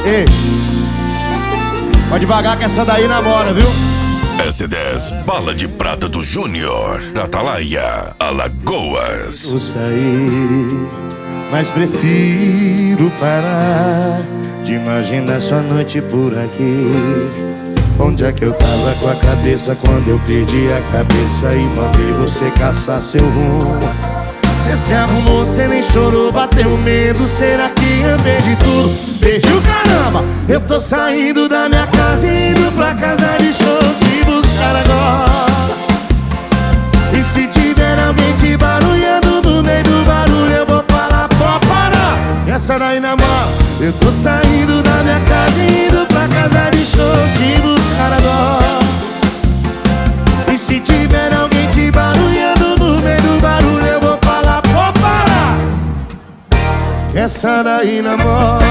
Ei, pode devagar que essa daí namora, viu? S10, bala de prata do Júnior, Atalaia, Alagoas. Vou sair, mas prefiro parar de imaginar sua noite por aqui. Onde é que eu tava com a cabeça quando eu perdi a cabeça e mandei você caçar seu rumo? Cê se arrumou, cê nem chorou, bateu medo. Será que eu perdi tudo? Perdi o caramba! Eu tô saindo da minha casa e indo pra casa de show te buscar agora. E se tiver alguém te barulhando no meio do barulho, eu vou falar, pode parar. Essa daí namora. Eu tô saindo da minha casa e indo pra casa de show te buscar agora. E se tiver alguém te barulhando no meio do barulho, eu vou falar, pode parar. Essa daí namora.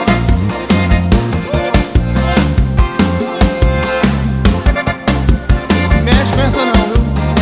Mexe com essa não, viu?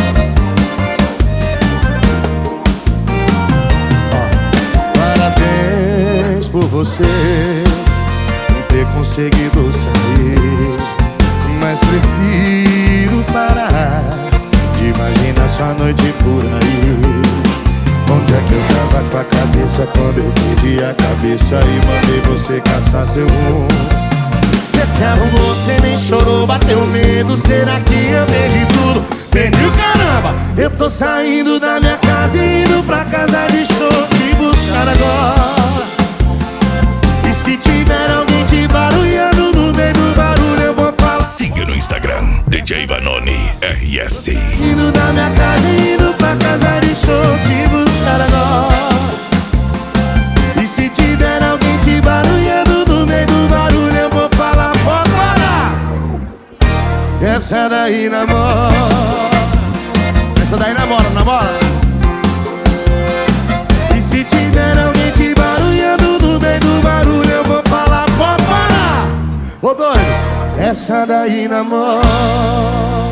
Parabéns por você não ter conseguido sair, mas prefiro parar de imaginar sua noite por aí. Onde é que eu tava com a cabeça quando eu perdi a cabeça e mandei você caçar seu rumo? Cê se arrumou, cê nem chorou, bateu medo. Será que eu perdi tudo? Perdi o caramba! Eu tô saindo da minha casa e indo pra casa de show te buscar agora. E se tiver alguém te barulhando no meio do barulho, eu vou falar. Siga no Instagram, DJ Vanoni RS. Indo da minha casa e indo pra casa de show te buscar agora. E se tiver alguém te barulhando no meio do barulho, eu vou falar, pode parar. Essa daí namora. Essa daí namora, namora. E se tiver alguém te barulhando no meio do barulho, eu vou falar, pode parar. Ô doido, essa daí namora.